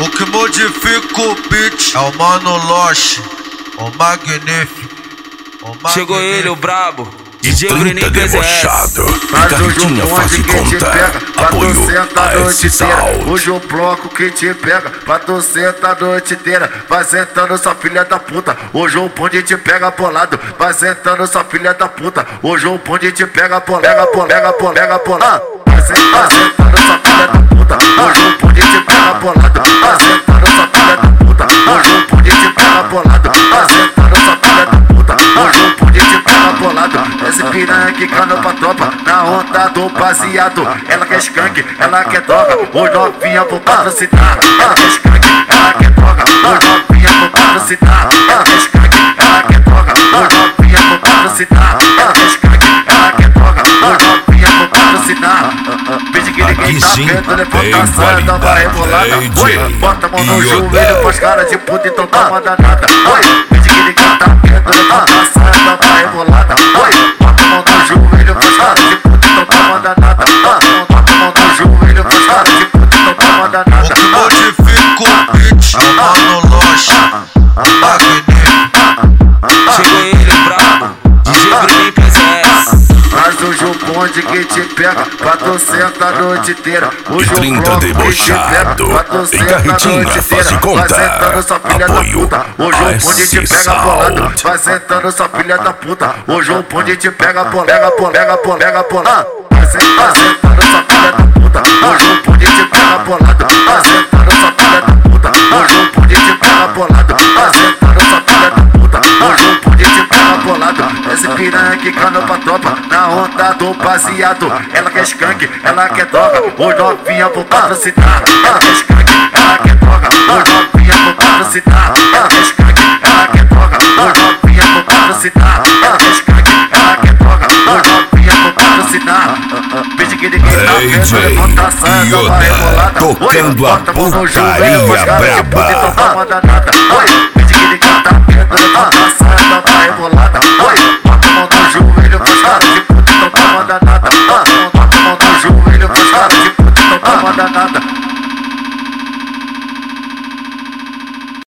O que modifica o beat é o Mano Loche, o magnífico. Chegou ele, o brabo. E 30 debochado, e carretinha faz de conta. Apoio a esse salto. Hoje o bloco que te pega, pra tu sentar a noite inteira. Vai sentando sua filha da puta. Hoje o bonde te pega bolado. Vai sentando sua filha da puta. Hoje o bonde te pega bolado. Vai sentando sua filha da puta. Hoje o bonde te pega bolado. Vai sentando sua filha da puta. Hoje o bonde te pega bolado. Vai sentando sua filha da puta. Hoje o bonde te pega bolado. Esse piranha que cana pra tropa, na onda do baseado. Ela quer skunk, ela quer droga, os novinha vou patrocinar. Ela quer skunk, ela quer droga, os novinha vou patrocinar. Ela quer skunk, ela quer droga, os novinha vou patrocinar. Ela quer skunk, ela quer droga, os novinha vou patrocinar. Pede que ninguém tá vendo, levanta a saia, dá uma rebolada. Oi, bota a mão no joelho, faz cara de puta, então toma danada. Oi, pede que ninguém tá vendo, levanta a saia, dá uma rebolada. Oi, bota a mão no joelho, faz cara de puta, então toma danada. Bota a mão no joelho, faz cara de puta, então toma danada. O que modifica o beat é o Mano Loche, o magnífico. Chegou ele, o brabo. DJ Bruninho PSS. Mas hoje o bonde que te pega, pra tu sentar a noite inteira. Hoje E 30 debochado, e carretinha faz de conta. Apoio hoje a o bonde te esse pega bolado. salto. Vai sentando sua filha da puta. Hoje o bonde te pega bolado. Vai sentando sua filha da puta. Hoje o bonde te pega bolado. Vai sentando sua filha da puta. Hoje o bonde te pega bolado. Vai sentando sua filha da puta. Hoje o bonde te pega bolado. Esse piranha que cana pra tropa, na onda do baseado. Ela quer skunk, ela quer droga, os novinha vou patrocinar. Ela quer skunk, ela quer droga, os novinha vou patrocinar. Ela quer skunk, ela quer droga, os novinha vou patrocinar. Ela quer skunk, ela quer droga, os novinha vou patrocinar. Pede que ninguém tá vendo, levanta a saia, dá uma rebolada. Tocando a bota a mão no putaria joelho, faz cara de puta, então braba. toma danada. Oi, pede que ninguém tá vendo, levanta a saia, dá uma rebolada.